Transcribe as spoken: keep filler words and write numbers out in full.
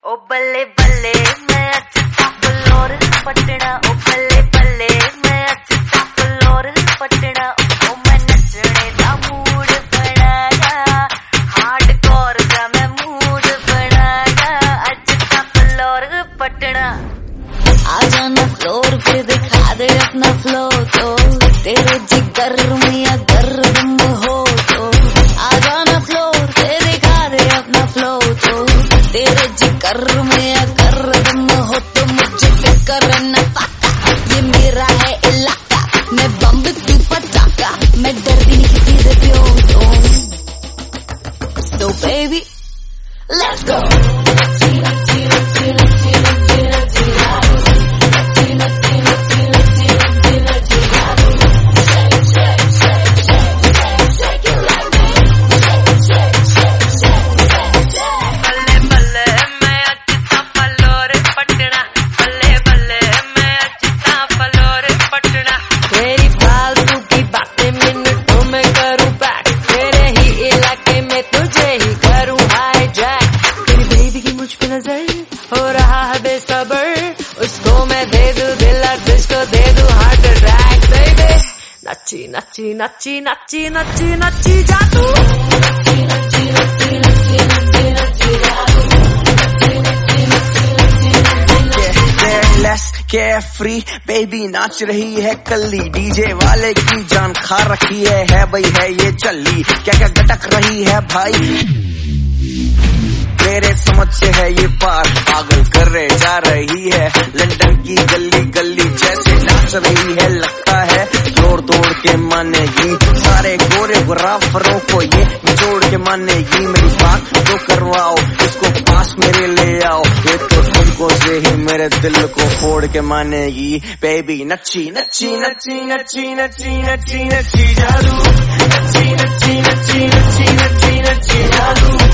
ओ बल्ले बल्ले मैं अच्छा फ्लोर पटना, ओ बल्ले बल्ले मैं अच्छा फ्लोर पटना, ओ मैं नचने दा मूड बनाया, हार्डकोर दा मैं मूड बनाया, अच्छा फ्लोर पटना। आ जाना फ्लोर पे दिखा दे अपना फ्लो, तो तेरे जिगर में अगर दम हो तो आ जाना फ्लोर पे दिखा दे अपना फ्लो, तो तेरे जिगर में अगर दम हो तो मुझे फिक्र न पाता, ये मेरा है इलाका, मैं बम तू पटाखा, मैं डरती नहीं किसी से प्यो तो। So baby, let's go। हो रहा है बेसबर, उसको मैं दे दूं दिल और तुझको दे दूं हार्ट अटैक बेबी। नच्ची नच्ची नच्ची नच्ची नच्ची नच्ची जा तू। Carefree बेबी नाच रही है कल्ली, डीजे वाले की जान खा रखी है, है भाई है ये चल्ली, क्या क्या गटक रही है भाई मेरे समझ से है ये पार, पागल कर रहे जा रही है, लंदन की गली गली जैसे नाच रही है, लगता है तोड़ तोड़ के मानेगी, सारे गोरे गोराफरों को ये निचोड़ के मानेगी, मेरी बात तो करवाओ, इसको पास मेरे ले आओ, ये तो तुमको से ही मेरे दिल को फोड़ के मानेगी, बेबी नच्ची नच्ची नच्ची नच्ची नच्ची नच्ची नच्ची जादू, नच्ची नच्ची नच्ची नच्ची नच्ची नच्ची जादू।